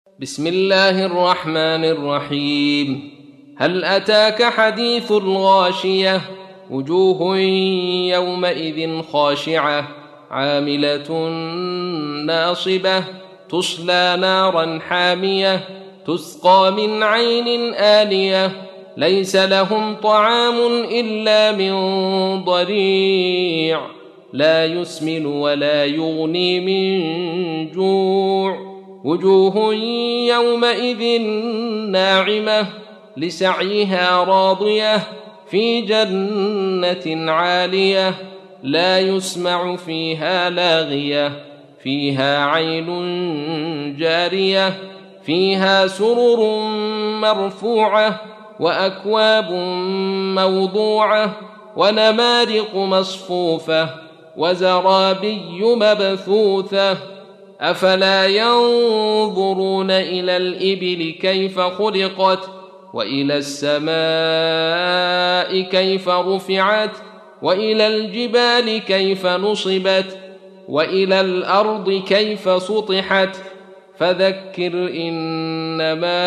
بسم الله الرحمن الرحيم. هل أتاك حديث الغاشية؟ وجوه يومئذ خاشعة عاملة ناصبة تصلى نارا حامية تسقى من عين آنية ليس لهم طعام إلا من ضريع لا يسمن ولا يغني من جوع. وجوه يومئذ ناعمة لسعيها راضية في جنة عالية لا يسمع فيها لاغية فيها عين جارية فيها سرر مرفوعة وأكواب موضوعة ونمارق مصفوفة وزرابي مبثوثة. أفلا ينظرون إلى الإبل كيف خلقت وإلى السماء كيف رفعت وإلى الجبال كيف نصبت وإلى الأرض كيف سطحت فذكر إنما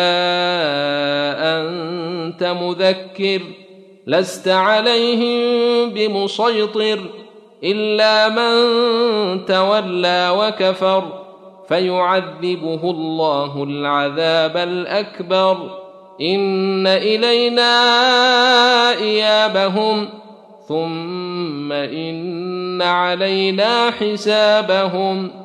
أنت مذكر لست عليهم بمسيطر إلا من تولى وكفر فيعذبه الله العذاب الأكبر إن إلينا إيابهم ثم إن علينا حسابهم.